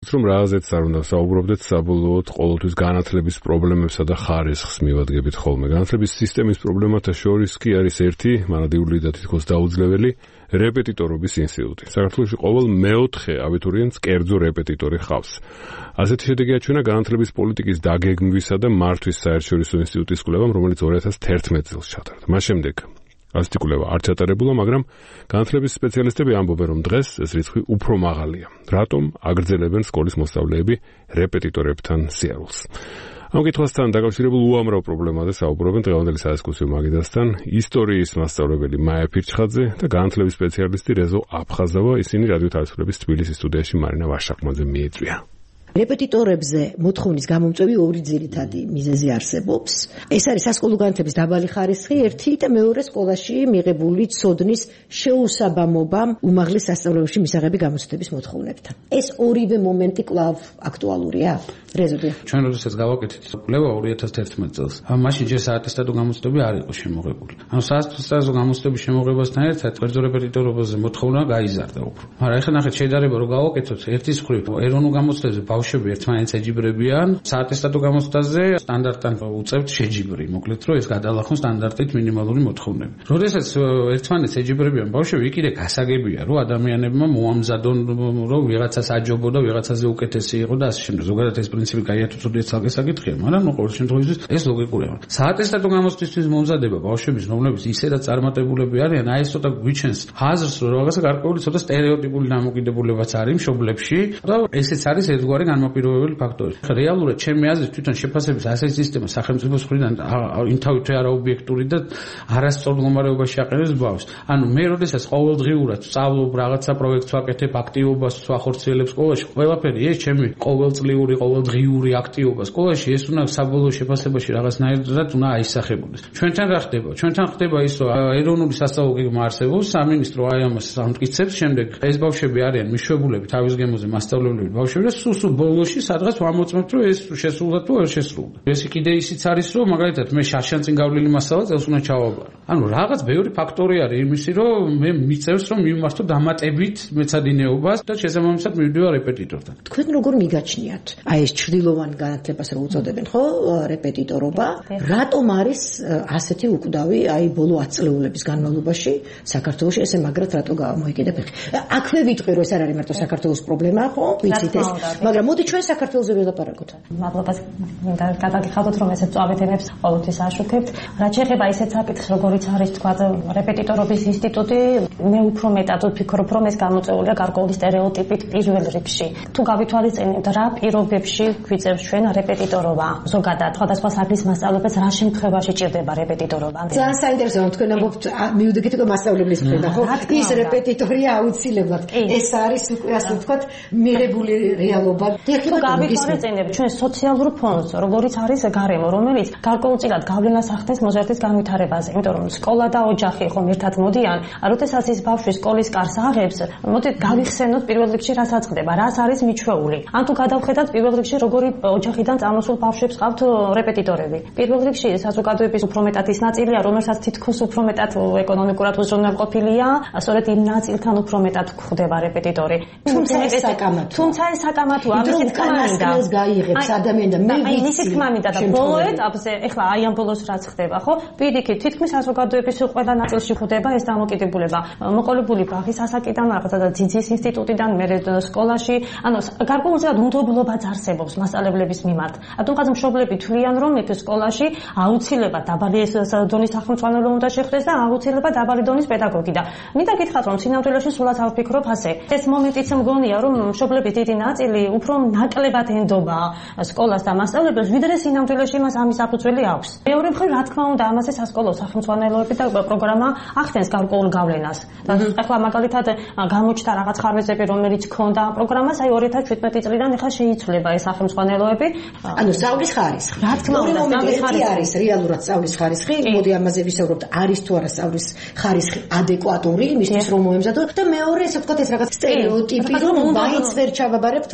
რომ რაღაცეც არ უნდა საუბრობდეთ საბოლოოდ ყოველთვის განათლების პრობლემებსა და ხარისხს მივადგებით ხოლმე. განათლების სისტემის პრობლემათა შორის კი არის ერთი, მანადიული და თითქოს დაუძლეველი რეპეტიტორობის ინსტიტუტი. საქართველოში ყოველ მეოთხე აბიტურიენტს კერძო რეპეტიტორი ჰყავს. ასეთი შედეგი აჩვენა განათლების პოლიტიკის დაგეგმვისა და მართვის საერთაშორისო ინსტიტუტის კვლევამ, რომელიც 2011 წელს ჩატარდა. მას შემდეგ ასეთი კვლევა არ ჩატარებულა, მაგრამ განათლების სპეციალისტები ამბობენ, რომ დღეს ეს რიცხვი უფრო მაღალია. რატომ აგრძელებენ სკოლის მოსწავლეები რეპეტიტორებთან სიარულს? ამ კითხვასთან დაკავშირებულ უამრავ პრობლემაზე საუბრობენ დღევანდელი სადისკუსიო მაგიდასთან ისტორიის მასწავლებელი მაია ფირჩხაძე და განათლების სპეციალისტი რეზო აფხაზავა. ისინი რადიო თავისუფლების თბილისის სტუდიაში მარინა ვაშაკმაძე მიეწვია. რეპეტიტორებზე მოთხოვნის გამომწვევი ორი ძირითადი მიზეზი არსებობს. ეს არის სასკოლო განათლების დაბალი ხარისხი, ერთი და მეორე სკოლაში მიღებული ცოდნის შეუსაბამობა უმაღლეს სასწავლებელში მისაღები გამოცდების მოთხოვნებთან. ეს ორივე მომენტი კვლავ აქტუალურია. რეზოდე. ჩვენ როდესაც გავაკეთეთ კვლევა 2011 წელს, მაშინ ჯერ საატესტატო გამოცდები არ იყო შემოღებული. საატესტატო გამოცდების შემოღებასთან ერთად კერძო რეპეტიტორობაზე მოთხოვნა გაიზარდა უფრო. მაგრამ ეხლა ნახეთ შედარება რომ გავაკეთოთ ერთის მხრივ ეროვნულ გამოცდებზე ბავშვები ერთმანეთს ეჯიბრებიან, საატესტატო გამოცდაზე სტანდარტთან უწევთ შეჯიბრი, მოკლედ რომ ეს გადალახონ სტანდარტით მინიმალური მოთხოვნები. როდესაც ერთმანეთს ეჯიბრებიან ბავშვები, იქ კიდე გასაგებია, რომ ადამიანებმა მოამზადონ, რომ ვიღაცას აჯობო და ვიღაცაზე უკეთესი იყო და ასე შემდეგ. ზოგადად ეს პრინციპი გაიათუცოდეთ ცალკე საკითხია, მაგრამ ყოველ შემთხვევაში ეს ლოგიკურია. საატესტატო გამოცდისთვის მომზადება ბავშვების, რომლებიც ისედაც წარმატებულები არიან, აი ეს ცოტა გვიჩენს აზრს, რომ რაღაცა გარკვეული ცოტა სტერეოტიპული დამოკიდებულებაც არის მშობლებში და ესეც არის ერთგვარი განმაპირობებელი ფაქტორი. რეალურად ჩემი აზრით თვითონ შეფასების ასეთი სისტემა სახელმწიფოს მხრიდან ინთავითვე არაობიექტური და არასწორ მდგომარეობაში აყენებს ბავშვს. ანუ მე როდესაც ყოველდღიურად სწავლობ, რაღაცა პროექტს ვაკეთებ, აქტივობას ვახორციელებ სკოლაში, ყველაფერი ეს ჩემი ყოველწლიური, ყოველდღიური აქტივობა სკოლაში ეს უნდა საბოლოო შეფასებაში რაღაცნაირად უნდა აისახებოდეს. ჩვენთან რა ხდება? ჩვენთან ხდება ის, რომ ეროვნული სასწავლო გეგმა არსებობს, სამინისტრო აი ამას ამტკიცებს, შემდეგ ეს ბავშვები არიან მიშვებულები თავის გემოზე მასწავლებლები ბავშვები და სულ ბოლოში სადღაც ვამოწმებთ, რომ ეს შესრულდა თუ არ შესრულდა. ეს კიდე ისიც არის, რომ მაგალითად მე შაშან წინ გავლილი მასალა წელს უნდა ჩავაბარო. ანუ რაღაც ბევრი ფაქტორი არის იმისი, რომ მე მიწევს, რომ მიმართო დამატებით მეცადინეობას და შესაბამისად მივდივარ რეპეტიტორთან. თქვენ როგორ მიგაჩნიათ? აი ეს ჩრდილოვან განათლებას რო უწოდებენ, ხო, რეპეტიტორობა, რატომ არის ასეთი უკვდავი, აი ბოლო 10 წლეულების განმავლობაში საქართველოში ესე მაგრად რატო გამოიკიდა ფეხი? აქვე ვიტყვი, რომ ეს არ არის მარტო საქართველოს პრობლემა, ხო, ვიცით ეს, მაგრამ მოდი ჩვენ საქართველოზე ვილაპარაკოთ. მადლობას გადაგიხადოთ, რომ ესეც წავედენებს ყოველთვის აშუქებთ. რაც შეეხება ისეთ საკითხს, როგორიც არის თქვა რეპეტიტორობის ინსტიტუტი, მე უფრო მეტად ვფიქრობ, რომ ეს გამოწვეულია გარკვეული სტერეოტიპით პირველ რიგში. თუ გავითვალისწინებთ, რა პირობებში გვიწევს ჩვენ რეპეტიტორობა, ზოგადად სხვადასხვა სახის მასწავლებელს რა შემთხვევაში ჭირდება რეპეტიტორობა? ძალიან საინტერესოა, თქვენ ამბობთ, მივდებით, რომ მასწავლებლის მხრიდან, ხო? ის რეპეტიტორია აუცილებლად. ეს არის უკვე ასე ვთქვათ, მიღებული რეალობა. თუ გავითვალისწინებთ ჩვენ სოციალურ ფონს, როგორიც არის გარემო, რომელიც გარკვეულწილად გავლენას ახდენს მოზარდის განვითარებაზე, იმიტომ რომ სკოლა და ოჯახი ხომ ერთად მოდიან, როდესაც ის ბავშვი სკოლის კარს აღებს, მოდით გავიხსენოთ პირველ რიგში რა საწყდება, რას არის მიჩვეული. ან თუ გადავხედათ პირველ რიგში როგორი ოჯახიდან წამოსულ ბავშვებს ყავთ რეპეტიტორები. პირველ რიგში საზოგადოების უფრო მეტად ის ნაწილია, რომელსაც თითქოს უფრო მეტად ეკონომიკურად უზრუნველყოფილია, სწორედ იმ ნაწილთან უფრო მეტად გვხვდება რეპეტიტორი. თუმცა ეს საკამათოა, ამის კანასკრელს გაიღებს ადამიანი და მე ვიცი. ისე თქმა მინდა და ბოლო ეტაპზე, ეხლა აი ამ ბოლოს რაც ხდება, ხო? პირიქით, თითქმის საზოგადოების ყველა ნაწილში ხდება ეს დამოკიდებულება. მოყოლებული ბაღის ასაკიდან, რაღაცა და ძიძის ინსტიტუტიდან, მერე სკოლაში, ანუ გარკვეულწილად უნდობლობაც არსებობს მასწავლებლების მიმართ. რატომღაც მშობლები თვლიან, რომ იქ სკოლაში აუცილებლად დაბალი დონის სახელმძღვანელო უნდა შეხვდეს და აუცილებლად დაბალი დონის პედაგოგი და მინდა გითხრათ, რომ სინამდვილეში სულაც არ ვფიქრობ ასე. ეს მომენტიც მგონია, რომ მშობლების დიდი ნაწილი უფრო ნაკლებად ენდობა სკოლას და მასწავლებელს, ვიდრე სინამდვილეში მას ამის საფუძველი აქვს. მეორე მხრივ, რა თქმა უნდა, ამაზე სასკოლო სახელმძღვანელოები და პროგრამა ახდენს გარკვეულ გავლენას. და ახლა მაგალითად გამოჩნდა რაღაც ხარვეზები, რომელიც ჰქონდა პროგრამას, აი 2017 წლიდან ახლა შეიცვლება ეს სახელმძღვანელოები. ანუ სწავლის ხარისხი. რა თქმა უნდა, სწავლის ხარისხი არის რეალურად სწავლის ხარისხი, მოდი ამაზე ვისაუბროთ, არის თუ არა სწავლის ხარისხი ადეკვატური იმისთვის, რომ მოემზადოთ და მეორე, ესე ვთქვათ, ეს რაღაც სტერეოტიპი, რომ მაინც ვერ ჩავაბარებ თუ არ მოგემზადოთ.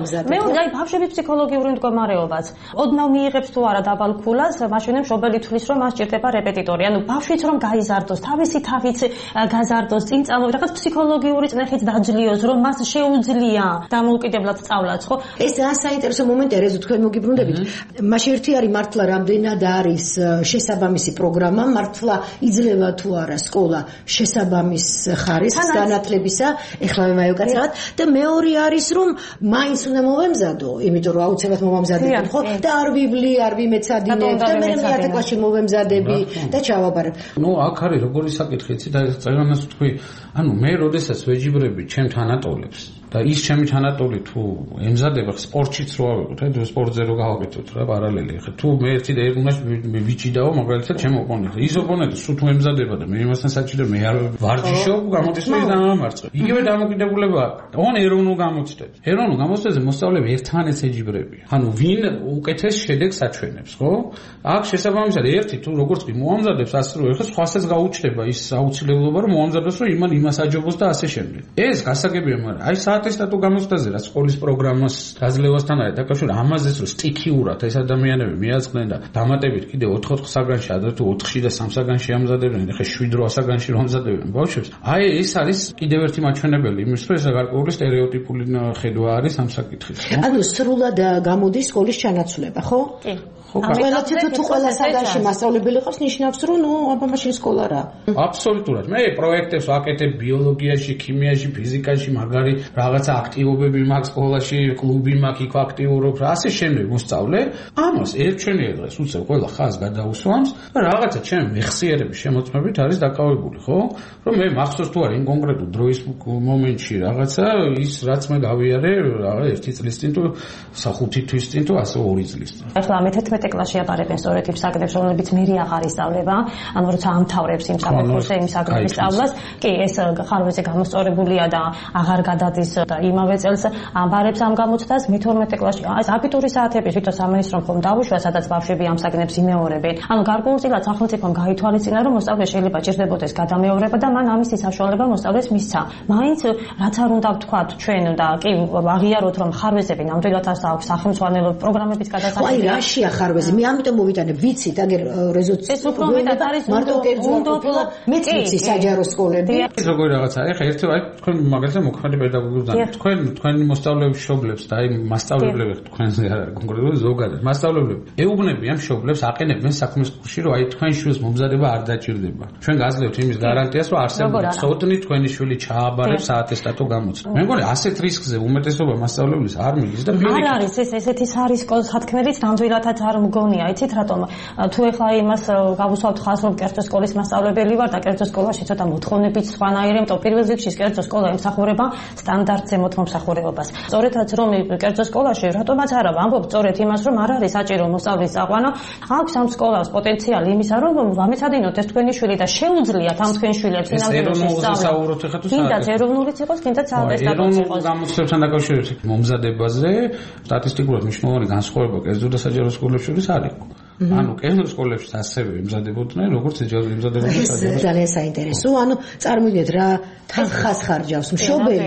ამზადეთ. მე აი ბავშვების ფსიქოლოგიური მდგომარეობაც. ოდნავ მიიღებს თუ არა დაბალ ქულას, მაშინ მშობელი თulis რომ მას ჭირდება რეპეტიტორი. ანუ ბავშვიც რომ გაიზარდოს, თავისი თავიც გაზარდოს, წინ წამოვიდა რაღაც ფსიქოლოგიური წნეხით დაძლიოს, რომ მას შეუძლია დამოუკიდებლად სწავლაც, ხო? ეს ძალიან საინტერესო მომენტია, რეზო თქვენ მოგიბრუნდებით. მაშინ ერთი არის მართლა რამდენად არის შესაბამისი პროგრამა, მართლა იძლევა თუ არა სკოლა შესაბამის ხარისხს განათლებისა, ეხლა მევაკაცრავად და მეორე არის რომ მაინც უნდა მოვემზადო, იმიტომ რომ აუცილებლად მოვამზადებენ, ხო? და არ ვიბლი, არ ვიმეცადინებ და მე მე-10 კლასში მოვემზადები და ჩავაბარებ. ნუ აქ არის როგორი საკითხი, იცი და წერანას თქვი, ანუ მე როდესაც ვეჯიბრები ჩემ თანატოლებს და ის ჩემი თანატოლი თუ ემზადება სპორტშიც რო ავიღოთ, აი სპორტზე რო გავაკეთოთ რა პარალელი. ხა თუ მე ერთი და ერთ უნდა ვიჭიდაო, მაგალითად ჩემ ოპონენტს. ის ოპონენტი სულ თუ ემზადება და მე იმასთან საჭირო მე არ ვარჯიშობ, გამოდის რომ ის დამამარცხე. იგივე დამოკიდებულება ოღონ ეროვნულ გამოცდებს. ეროვნულ გამოცდებზე მოსწავლეები ერთმანეთს ეჯიბრებიან. ანუ ვინ უკეთეს შედეგს აჩვენებს, ხო? აქ შესაბამისად ერთი თუ როგორც კი მოამზადებს, ასე რომ ეხლა სხვასაც გაუჩნდება ის აუცილებლობა რომ მოამზადოს, რომ იმას აჯობოს და ასე შემდეგ. ეს გასაგებია, მაგრამ აი საატესტატო გამოცდაზე რა სკოლის პროგრამას გაძლევასთან არის დაკავშირებული ამაზეც რომ სტიქიურად ეს ადამიანები მიაწყდნენ და დამატებით კიდე 4 საგანში ადრე თუ 4-ში და 3 საგანში ამზადებდნენ, ეხლა 7-8 საგანში რომ ამზადებენ ბავშვებს. აი ეს არის კიდევ ერთი მაჩვენებელი იმის რომ ეს გარკვეული სტერეოტიპული ხედვა არის ამ საკითხის. ანუ სრულად გამოდის სკოლის ჩანაცვლება, ხო? კი. ყველა თუ ყველა საგანში მასწავლებელი ყავს, ნიშნავს რომ ნუ აბა მაშინ სკოლა რა. აბსოლუტურად. მე პროექტებს ვაკეთებ ბიოლოგიაში, ქიმიაში, ფიზიკაში, მაგარი რაღაცა აქტივობები მაქვს სკოლაში, კლუბი მაქვს, იქ აქტიურობ, ასე შემდეგ მოსწავლე. ამას ერთჩვენია დღეს უცებ ყველა ხაზს გადაუსვამს და რაღაცა ჩემი მეხსიერების შემოწმებით არის დაკავებული, ხო? რომ მე მახსოვს თუ არა იმ კონკრეტულ დროის მომენტში რაღაცა ის რაც მე გავიარე, რაღაც 1 წლის წინ თუ 5 თვის წინ თუ ასე 2 წლის წინ. ახლა მე 11 კლასში აბარებენ სწორედ იმ საკითხებს, რომლებიც მე აღარ ისწავლება, ანუ როცა ამთავრებს იმ საკითხზე, იმ საკითხის სწავლას, კი, ეს ხარვეზე გამოსწორებულია და აღარ გადადის და იმავე წელს აბარებს ამ გამოცდას, მე 12 კლასში ეს აბიტურის საათების თვითონ სამინისტრომ ხომ დავუშვა, სადაც ბავშვები ამ საკითხებს იმეორებენ. ანუ გარკვეულწილად სახელმწიფომ გაითვალისწინა, რომ მოსწავლეს შეიძლება ჭირდებოდეს გადამეორება და მან ამის საშუალება მოსწავლეს მისცა. მაინც რაც არ უნდა ვთქვათ ჩვენ და კი აღიაროთ, რომ ხარვეზები ნამდვილად აქვს სახელმწიფო პროგრამების გადასახადი. აი რაშია ხარვეზი? მე ამიტომ მოვიტანებ, ვიცით, აგერ რეზოც ეს უფრო მეტად არის მარტო კერძო მეც ვიცი საჯარო სკოლები. როგორი რაღაცა, ეხლა ერთი აი თქვენ მაგალითად მოქმედი პედაგოგები და თქვენი მოსწავლეების მშობლებს და აი მასწავლებლები თქვენზე არ არის კონკრეტულად ზოგადად მასწავლებლები ეუბნებიან მშობლებს აყენებენ საქმის კურსში რომ აი თქვენ შვილს მომზადება არ დაჭირდება. ჩვენ გაძლევთ იმის გარანტიას რომ არსებული ცოდნით თქვენი შვილი ჩააბარებს საატესტატო გამოცდა. მე მგონი ასეთ რისკზე უმეტესობა მასწავლებლის არ მიდის და არ არის ესეთი სარისკო სათქმელიც ნამდვილადაც არ მგონია, იცით რატომ? თუ ეხლა იმას გავუსვავთ ხაზს რომ კერძო სკოლის მასწავლებელი ვარ და კერძო სკოლაში ცოტა მოთხოვნებით სხვანაირი, იმიტომ პირველ რიგში კერძო სკოლა ემსახურება სტანდარტზე მოთხოვნებასახურებას. სწორედაც რომ კერძო სკოლაში რატომაც არა ვამბობ სწორედ იმას რომ არ არის საჭირო მოსწავლის წაყვანა, აქვს ამ სკოლას პოტენციალი იმისა რომ ვამეცადინოთ ეს თქვენი შვილი და შეუძლიათ ამ თქვენ შვილებს ინავდეში სწავლა. კიდაც ეროვნულიც იყოს, კიდაც საატესტატოც იყოს. გამოცდებასთან დაკავშირებით მომზადებაზე სტატისტიკურად მნიშვნელოვანი განსხვავება კერძო და საჯარო სკოლებს შორის არ იყო. ანუ კერძო სკოლებში ასევე იმზადებოდნენ, როგორც იმზადებოდნენ საჯარო. ეს ძალიან საინტერესო. ანუ წარმოვიდგინეთ რა თანხას ხარჯავს მშობელი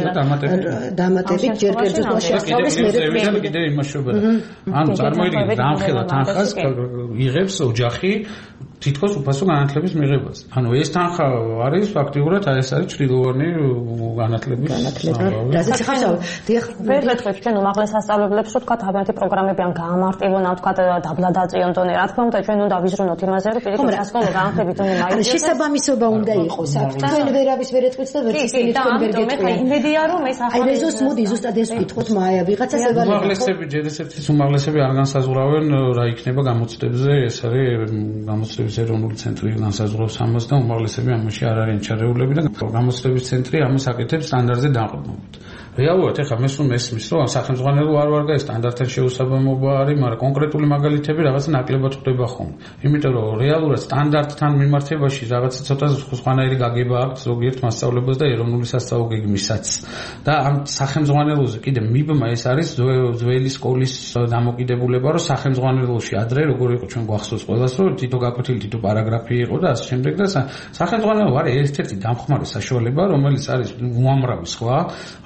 დამატებით ჯერ კერძო სკოლაში ასწავლის მე კიდე იმაშობენ. ანუ წარმოვიდგინეთ რამხელა თანხას იღებს ოჯახი თითქოს უფასო განათლების მიღებას. ანუ ეს თანხა არის ფაქტიურად ეს არის ჭრილოვანი განათლების რაზეც ხარჯავ. ვერ ვეთქვით ჩვენ უმაღლეს სასწავლებლებს რომ თქვა თავიანთი პროგრამები ან გაამარტივონ, ან თქვა დაბლა დაწიონ დონე. რა თქმა უნდა ჩვენ უნდა ვიზრუნოთ იმაზე რომ პირიქით სასკოლო განათლებით უნდა მაინც შესაბამისობა უნდა იყოს. თქვენ ვერავის ვერ ეთქვით და ვერც ისინი თქვენ ვერ გეტყვიან. აი იმედია რომ ეს ახალი აი რეზოს მოდი ზუსტად ეს ვიტყოთ მაია ვიღაცას ევალება. უმაღლესები ჯერ ესეთის უმაღლესები არ განსაზღვრავენ რა იქნება გამოცდებზე, ეს არის გამოცდების ეროვნული ცენტრი განსაზღვრავს ამას და უმაღლესები ამაში არ არიან ჩარეულები და გამოცდების ცენტრი ამას აკეთებს სტანდარტზე დაყრდნობით. რეალურად ეხლა მე სულ მესმის რომ სახელმწიფო არ ვარ და ეს სტანდარტთან შეუსაბამობა არის, მაგრამ კონკრეტული მაგალითები რაღაცა ნაკლებად ხდება ხოლმე. იმიტომ რომ რეალურად სტანდარტთან მიმართებაში რაღაცა ცოტა სხვანაირი გაგება აქვს ზოგიერთ მასწავლებლებს და ეროვნული სასწავლო გეგმისაც. და ამ სახელმწიფოზე კიდე მიბმა ეს არის ძველი სკოლის დამოკიდებულება, რომ სახელმწიფოში ადრე როგორ იყო ჩვენ გვახსოვს ყველას, რომ თითო გაკვეთილი თითო პარაგრაფი იყო და ასე შემდეგ და სახელმწიფო არის ერთ-ერთი დამხმარე საშუალება, რომელიც არის უამრავი სხვა არის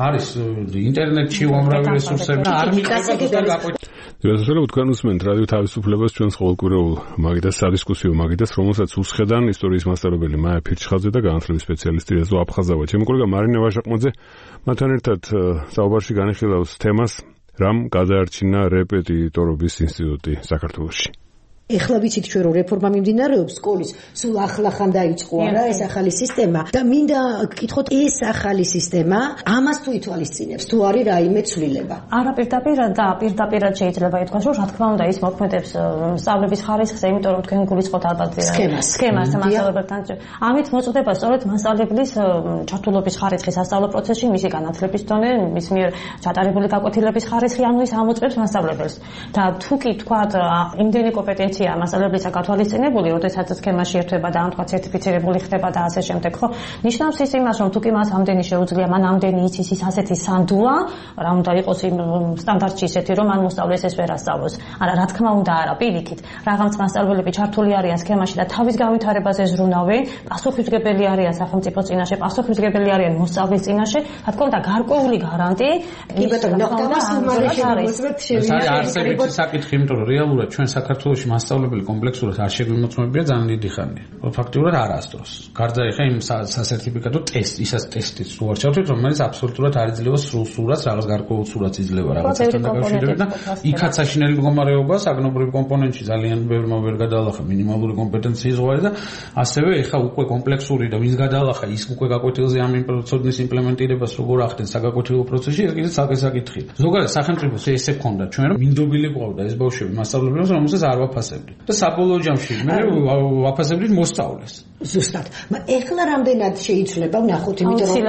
ინტერნეტში უამრავი რესურსები არ მიყრება ზუსტად გაკვეთილი. რასაძლოა თქვენ უსმენთ რადიო თავისუფლებას ჩვენს ყოველკვირეულ მაგიდას სადისკუსიო მაგიდას, რომელსაც უსხედან ისტორიის მასწავლებელი მაია ფირჩხაძე და განათლების სპეციალისტი რეზო აფხაზავა. ჩემი კოლეგა მარინა ვაშაყმაძე მათთან ერთად საუბარში განიხილავს თემას, რამ გადაარჩინა რეპეტიტორობის ინსტიტუტი საქართველოში. ეხლა ვიცით ჩვენ რომ რეფორმა მიმდინარეობს სკოლის, სულ ახლახან დაიწყო არა ეს ახალი სისტემა და მინდა გკითხოთ ეს ახალი სისტემა ამას თუ ითვალისწინებს თუ არის რაიმე ცვლილება. არა პირდაპირ და პირდაპირად შეიძლება ითქვას რომ რა თქმა უნდა ის მოქმედებს სწავლების ხარისხს, იმიტომ რომ თქვენ გულისხმობთ ალბათ სქემას მასწავლებელთან. ამით მოწდება სწორედ მასწავლებლის ჩართულობის ხარისხის სასწავლო პროცესში, მისი განათლების დონე, მის მიერ ჩატარებული გაკვეთილების ხარისხი, ანუ ის ამოწმებს მასწავლებელს. და თუ კი თქვათ იმდენი კომპეტენცია მასწავლებლის გათვალისწინებული, როდესაც სქემაში ერთვება და ამ თქვა სერტიფიცირებული ხდება და ასე შემდეგ, ხო? ნიშნავს ის იმას, რომ თუ კი მას ამდენი შეუძლია, მან ამდენი იცის ის ასეთი სანდულა, რა უნდა იყოს იმ სტანდარტში ისეთი, რომ მან მოსწავლეს ეს ვერ ასწავლოს. არა, რა თქმა უნდა, არა, პირიქით. რაღაც მასწავლებლები ჩართული არიან სქემაში და თავის განვითარებაზე ზრუნავენ, პასუხისმგებელი არიან სახელმწიფოს წინაშე, პასუხისმგებელი არიან მოსწავლის წინაშე, რა თქმა უნდა, გარკვეული გარანტი. კი ბატონო, ამას უმალე შემოწმებთ შევიდა. არსებითი საკითხი, იმიტომ რომ რეალურად ჩვენ საქართველოში მასწავლებელი კომპლექსურად არ შეგვიმოწმებია ძალიან დიდი ხანია. ფაქტიურად არასდროს. გარდა ეხა იმ სასერტიფიკატო ისას ტესტიც თუ არ ჩავთვლით, რომელიც აბსოლუტურად არ იძლევა სრულ სურათს, რაღაც გარკვეულ სურათს იძლევა რაღაცასთან დაკავშირებით და იქაც საშინელი მდგომარეობა საგნობრივ კომპონენტში ძალიან ბევრმა ვერ გადაალახა მინიმალური კომპეტენციის ზღვარი და ასევე ეხა უკვე კომპლექსური და ვინც გადაალახა ის უკვე გაკვეთილზე ამ პროცესის იმპლემენტირებას როგორ ახდენს საგაკვეთილო პროცესში, ეს კიდევ საკითხი საკითხია. ზოგადად სახელმწიფოს ესე ქონდა ჩვენ რომ მინდობილი ყავდა ეს ბავშვები მასწავლებლებს, რომელსაც არ ვაფასებდით. და საბოლოო ჯამში მე ვაფასებდით მოსწავლეს. ზუსტად. ეხლა რამდენად შეიძლება ვნახოთ, იმიტომ რომ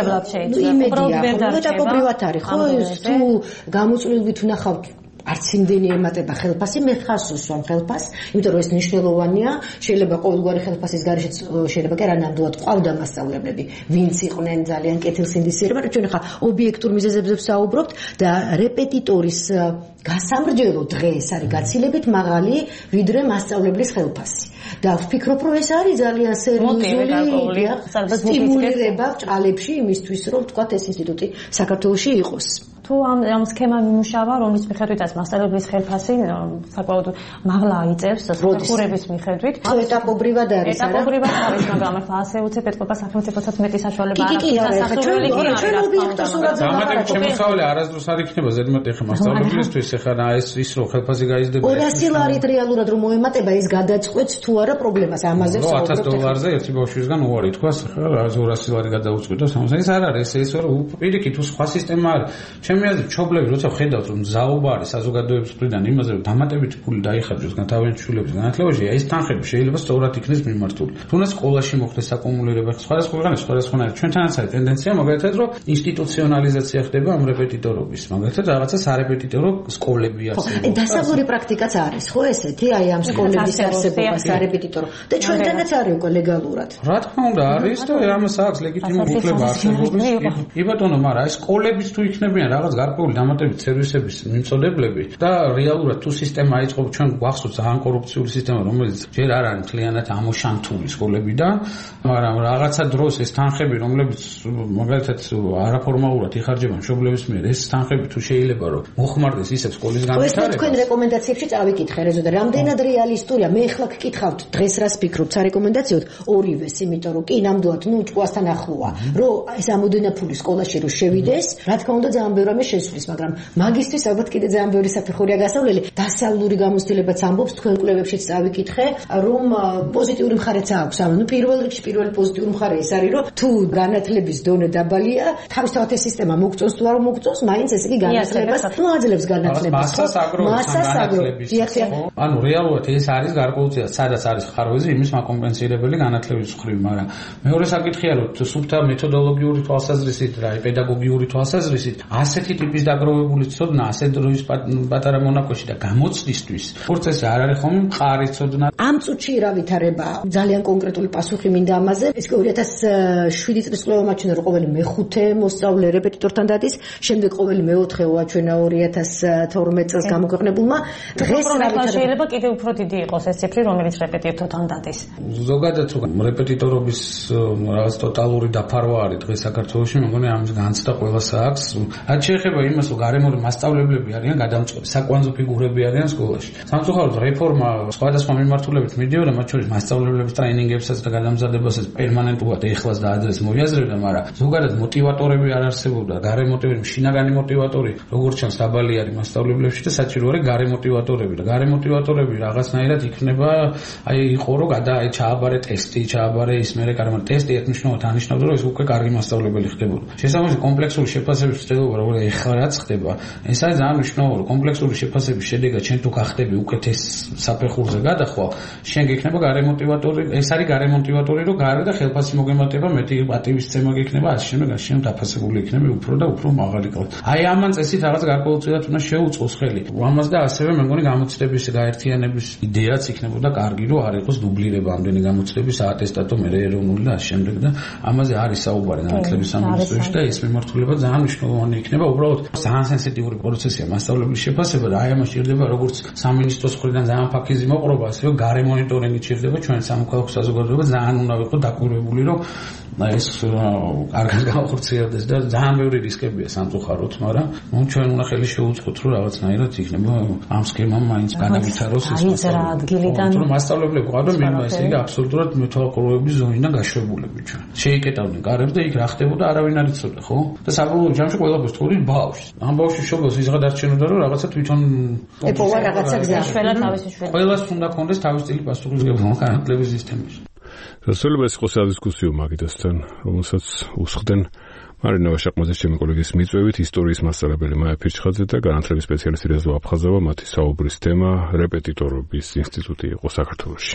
იმედია, ეტაპობრივად არის, ხო? თუ გამოწვევით ვნახავთ არც იმდენი ემატება ხელფასი, მე ხას უსვამ ხელფასს, იმიტომ რომ ეს მნიშვნელოვანია, შეიძლება ყოველგვარი ხელფასის გარეშეც შეიძლება კი არა ნამდვილად ყავდა მასწავლებლები, ვინც იყვნენ ძალიან კეთილსინდისიერი, მაგრამ ჩვენ ხა ობიექტურ მიზეზებზე ვსაუბრობთ და რეპეტიტორის გასამრჯელო დღეს არის გაცილებით მაღალი, ვიდრე მასწავლებლის ხელფასი. და ვფიქრობ, რომ ეს არის ძალიან სერიოზული სტიმულირება ჭალებში იმისთვის, რომ თქვათ ეს ინსტიტუტი საქართველოში იყოს. თუ ამ სქემა მიმუშავა, რომლის მიხედვითაც მასწავლებლის ხელფასი საკმაოდ მაღლა იწევს საფეხურების მიხედვით. ეტაპობრივად არის, არა? ეტაპობრივად არის, მაგრამ ახლა ასე უცებ ეთქობა სახელმწიფოსაც მეტი საშუალება არ აქვს. ჩვენ ობიექტოს სურათზე დამატებით შემოსავალი არასდროს არ იქნება ზედმეტი ხე მასწავლებლისთვის, ეხლა ის რომ ხელფასი გაიზრდება. 200 ლარით რეალურად რომ მოემატება, ეს გადაწყვეტს თუ არა პრობლემას ამაზე ვსაუბრობთ. $1000 ერთი ბავშვისგან უარი თქვას, ხა 200 ლარი გადაუწყვეტოს, ამას არ არის ეს რომ პირიქით თუ სხვა სისტემა არის. ჩემი აზრით ჩობლები როცა ხედავთ რომ ზაობა არის საზოგადოების მხრიდან იმაზე რომ დამატებითი ფული დაიხარჯოს განთავისუფლების შვილების განათლებაში, ეს თანხები შეიძლება სწორად იქნეს მიმართული. თუნდაც სკოლაში მოხდეს საკუმულირება, სხვადასხვანაირად ჩვენთანაც არის ტენდენცია მაგალითად რომ ინსტიტუციონალიზაცია ხდება ამ რეპეტიტორობის. მაგალითად რაღაცა სარეპეტიტორო სკოლები არსებობს. დასავლური პრაქტიკაც არის, ხო ესეთი, აი ამ სკოლების არსებობა სარეპეტიტორო და ჩვენთანაც არის უკვე ლეგალურად. რა თქმა უნდა არის და ამას აქვს ლეგიტიმური უფლება არსებობს. კი ბატონო, მაგრამ ეს სკოლებიც თუ იქნებიან რაღაც გარკვეული დამატებით სერვისების მიმწოდებლები და რეალურად თუ სისტემა აიწყო, ჩვენ გვახსოვს ძალიან კორუფციული სისტემა, რომელიც ჯერ არ არის მთლიანად ამოშანთული სკოლებიდან, მაგრამ რაღაცა დროს ეს თანხები, რომლებიც მაგალითად არაფორმალურად იხარჯება მშობლების მიერ, ეს თანხები თუ შეიძლება რომ მოხმარდეს ისევ სკოლის განვითარებას. ეს თქვენ რეკომენდაციებში წავიკითხე, რეზო და რამდენად რეალისტურია? მე ახლა გკითხავთ, დღეს რას ფიქრობთ სარეკომენდაციოდ? ორივეს, იმიტომ რომ კი ნამდვილად ჭკუასთან ახლოა, რომ ეს ამოდენა ფული სკოლაში რომ შევიდეს, რა თქმა უნდა ძალიან ბევრი რამე შესვლის, მაგრამ მაგისტრის ალბათ კიდე ძალიან ბევრი საფეხურია გასავლელი. დასავლური გამოცდილებაც ამბობს, თქვენ კვლევებშიც წავიკითხე, რომ პოზიტიური მხარეც აქვს. ანუ პირველ რიგში პირველი პოზიტიური მხარე ეს არის, რომ თუ განათლების დონე დაბალია, თავისთავად ეს სისტემა მოგწონს თუ არ მოგწონს, მაინც ესე იგი განათლებას მოაძლევს განათლებას. ანუ რეალურად ეს არის გარკვეულწილად სადაც არის ხარვეზე იმის მაკომპენსირებელი განათლების მხრივ, მაგრამ მეორე საკითხია რომ სუფთა მეთოდოლოგიური თვალსაზრისით და პედაგოგიური თვალსაზრისით ასეთი ტიპის დაგროვებული ცოდნა ასეთ დროის პატარა მონაკვეთში და გამოცდისთვის პროცესი არ არის ხომ მყარი ცოდნა. ამ წუთში რა ვითარება? ძალიან კონკრეტული პასუხი მინდა ამაზე. ეს 2007 წლის კვლევა მაჩვენა რომ ყოველი მეხუთე მოსწავლე რეპეტიტორთან დადის, შემდეგ ყოველი მეოთხე აჩვენა 2012 წელს გამოქვეყნებულმა. დღეს რა ვითარება? შეიძლება კიდევ უფრო დიდი იყოს ეს ციფრი, რომელიც რეპეტიტორ რეპეტიტორთან დადის. ზოგადად რეპეტიტორობის რაღაც ტოტალური დაფარვა არის დღეს საქართველოში, მეგონი ამის განცდა ყველას აქვს. რაც შეეხება იმას, რომ გარემოური მასწავლებლები არიან გადამწყვეტი, საკვანძო ფიგურები არიან სკოლაში. სამწუხაროდ რეფორმა სხვადასხვა მიმართულებით მიდიოდა, მათ შორის მასწავლებლების ტრეინინგებსაც და გადამზადებასაც პერმანენტულად ეხლას და ადრეს მოიაზრებდა, მაგრამ ზოგადად მოტივატორები არ არსებობდა. გარე მოტივატორები, შინაგანი მოტივატორი, როგორც ჩანს, დაბალი არის მასწავლებლებში და საჭირო არის გარე მოტივატორები და გარე მოტივატორები რაღაცნაირად იქნება, იყო რომ ჩააბარე ტესტი, ჩააბარე ის მერე კარგი ტესტი ერთნიშნულად ანიშნავდა, რომ ეს უკვე კარგი მასწავლებელი ხდებოდა. შესაბამისად კომპლექსური შეფასების ცდელობა, როგორც ეხლა რაც ხდება, ეს არის ძალიან მნიშვნელოვანი. კომპლექსური შეფასების შედეგად შენ თუ გახდები უკეთეს საფეხურზე გადახვალ, შენ გექნება გარე მოტივატორი, ეს არის გარე მოტივატორი, რომ გარე და ხელფასი მოგემატება, მეტი პატივისცემა გექნება, ასე შემდეგ, შენ დაფასებული იქნები უფრო და უფრო მაღალი კლასი. აი ამან წესით რაღაც გარკვეულწილად უნდა შეუწყოს ხელი. ამას და ასევე მე მგონი გამოცდების გაერთიანების იდეაც იქნებოდა კარგი, რომ არ იყოს დუბლირება ამდენი გამოცდების საატესტატო მე ეროვნული და ასე შემდეგ და ამაზე არის საუბარი განათლების სამინისტროში და ეს მიმართულება ძალიან მნიშვნელოვანი იქნება. უბრალოდ ძალიან სენსიტიური პროცესია მასწავლებლის შეფასება და აი ამას ჭირდება როგორც სამინისტროს მხრიდან ძალიან ფაქიზი მოყრობა, ასევე გარე მონიტორინგი ჭირდება. ჩვენ სამოქალაქო საზოგადოება ძალიან უნდა ვიყო დაკვირვებული, რომ ეს კარგად გავხორციელდეს და ძალიან ბევრი რისკებია სამწუხაროდ, მაგრამ ჩვენ უნდა ხელი შევუწყოთ, რომ რაღაცნაირად იქნება ამ სქემამ მაინც განავითაროს ეს ადგილიდან რომ მასწავლებლები ყავდა მინიმუმ ესე იგი აბსოლუტურად მეთვალყურეობის ზონიდან გაშვებულები ჩვენ. შეიკეტავდნენ კარებს და იქ რა ხდებოდა არავინ არ იცოდა, ხო? და საბოლოო ჯამში ყველაფერს თხოვდნენ ბავშვს. ამ ბავშვის შობელს ისღა დარჩენოდა, რომ რაღაცა თვითონ ეპოვა რაღაცა გზაშველა თავისი შვილი. ყველას უნდა ქონდეს თავის სტილი პასუხისმგებლობა განათლების სისტემაში. შესაძლოა ეს იყოს სადისკუსიო მაგიდასთან, რომელსაც უსხდნენ მარინა ვაშაყმაძის ჩემი კოლეგის მიწვევით ისტორიის მასწავლებელი მაია ფირჩხაძე და განათლების სპეციალისტი რეზო აფხაზავა. მათი საუბრის თემა რეპეტიტორობის ინსტიტუტი იყო საქართველოში.